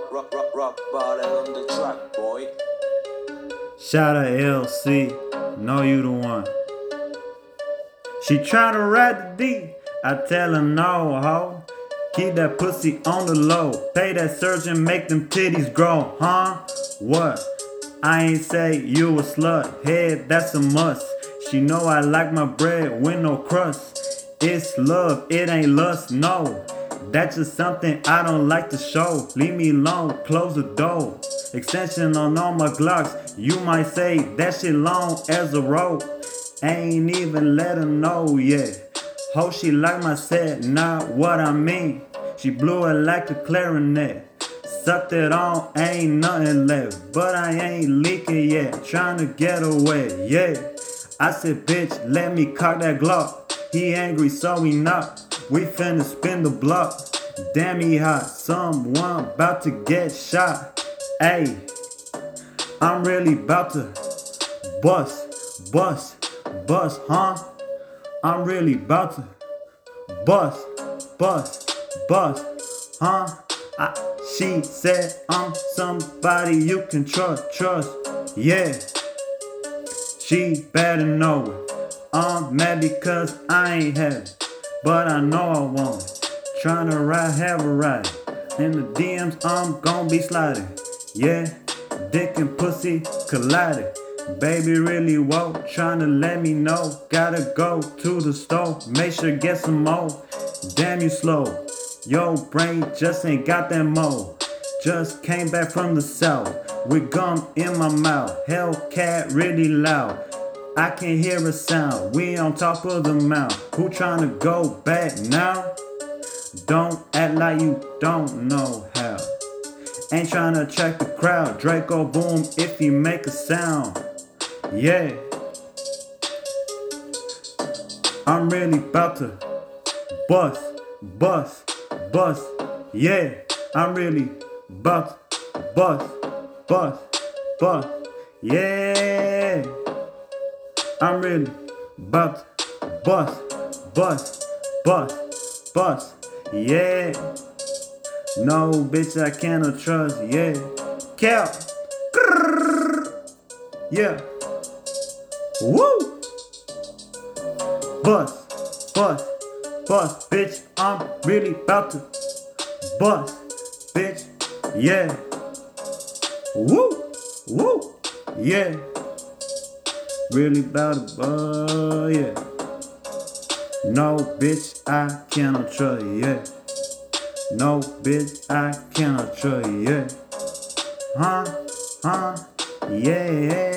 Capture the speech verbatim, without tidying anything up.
rock, rock, rock bottom on the track, boy. Shout out L C, know you the one. She tryna ride the D, I tell her no, ho. Keep that pussy on the low, pay that surgeon, make them titties grow, huh? What? I ain't say you a slut, head that's a must. She know I like my bread with no crust. It's love, it ain't lust, no. That's just something I don't like to show. Leave me alone, close the door. Extension on all my Glocks, you might say that shit long as a rope. Ain't even let her know yet. Hope she like my set, not what I mean. She blew it like a clarinet. Sucked it on, ain't nothing left. But I ain't leaking yet, tryna get away, yeah. I said, bitch, let me cock that Glock. He angry, so we not. We finna spin the block. Damn, he hot, someone about to get shot. Ayy, I'm really about to bust, bust, bust, huh? I'm really about to bust, bust, bust, huh? I, she said I'm somebody you can trust, trust, yeah. She better know it. I'm mad because I ain't have it, but I know I want it. Tryna ride, have a ride. In the D Ms, I'm gon' be sliding. Yeah, dick and pussy colliding. Baby really woke, tryna let me know. Gotta go to the store, make sure get some more. Damn, you slow. Yo, brain just ain't got that mo. Just came back from the south with gum in my mouth. Hellcat really loud. I can hear a sound. We on top of the mountain. Who tryna go back now? Don't act like you don't know how. Ain't tryna attract the crowd. Draco boom if you make a sound. Yeah. I'm really about to bust, bust, bust. Yeah. I'm really about to bust, bust, bust. Yeah. I'm really about to bust, bust, bust, bust. Yeah. No, bitch, I cannot trust. Yeah. Cap. Yeah. Woo. Bust, bust, bust, bitch. I'm really about to bust, bitch. Yeah. Woo. Woo. Yeah. Really about to bust, yeah. No, bitch, I cannot trust, yeah. No, bitch, I cannot trust, yeah. Huh? Huh? Yeah.